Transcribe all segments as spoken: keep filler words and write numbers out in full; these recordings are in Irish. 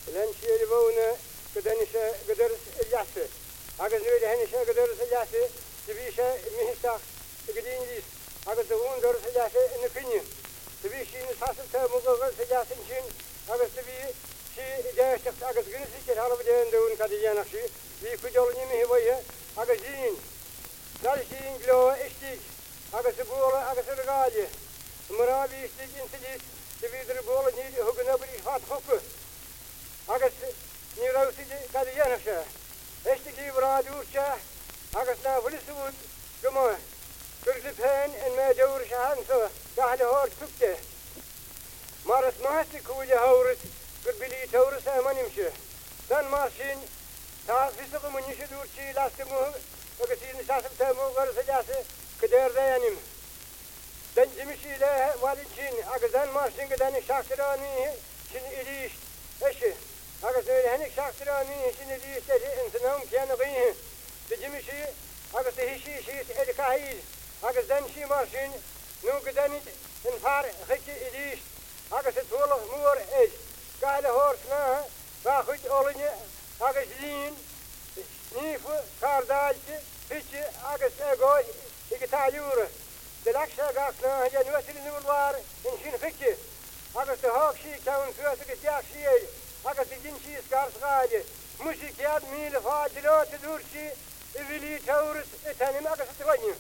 لأن شيء يبونه كدنيشة قدرس الجاسة هذا زوج هنيشة قدرس الجاسة تبيشة مهتاق تقدين ليس هذا زون درس الجاسة نكني تبي شيء نساسة مقرر الجاسة نشين هذا تبي شيء جاي شخص هذا جنسي كده هذا بدين دون كذي نقشي بيكجولني مهوية هذا زين دالشين لو اشتيج هذا سبورة هذا سرقالي مرابي اشتيج انسليس تبي دربول نيل هو جنبري فات خوكه هذا نيروسي كذي نقشه اشتكي برادورشة هذا نافلسود كمان كرزبهن إن ما جور شهان سوا كهله هور سكته مارس ما هستكوجه هورس كربلي تورس أمان يمشي تان مارشين تا فيسق من يشدور شيء لاستمه وكسي نساسب تامو غرس جاسه كدير ديانيم دن جمشي له والدشين أقدان مارشين قدان شاكراني شن إليش إيش أقدان هنيك شاكراني شن إليش إنسانهم كان غيه تجمشي أقدان هشي شيء إلكاهيل أقدان شي مارشين نو قدان انفار خيك إليش أقدان تولغ مور إيش قال هورسنا باخد أولني أقدان نيف كاردالش هيك أقدان أقول يقتاليوره دلكشة قاقنا هجا نوصل نولوار إنشين فكي أقدان هوك شي كون فيوسك تياك شي أقدان جنشي سكار سغالي مشي كياد ميل فاجلو تدور شي إبلي تورس إتاني ما أقدان تغني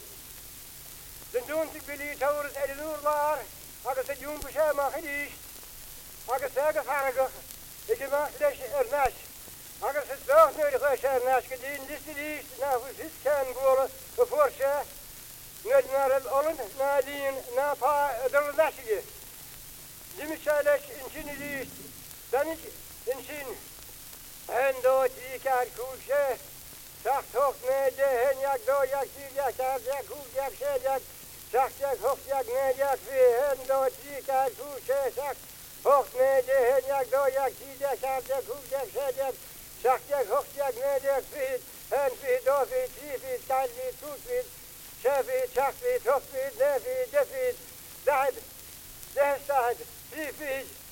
دندون تقبلي تورس أدلور لار أقدان جون بشا ما خليش أقدان أقدان فارقه إجماع ليش إرناش أقدان ستوه نوري خوش إرناش كدين لسليش نافس كان قوله بفورشة نجمار الأولن نادين نافا درناشي جمشالش إنشين ليش دانش إنشين هندو تيكار كوشة ساخت هوك نجه هن يك دو يك تير يك تار يك هوك يك شد يك ساخت يك هوك يك نجه يك في هندو تيكار كوشة ساخت هوك نجه هن يك دو يك تير يك تار يك هوك يك شد يك ساخت يك هوك يك نجه يك في هن في دو في تي في تال في توت في شافي شافي توفي نافي جفي دعد ده سعد في في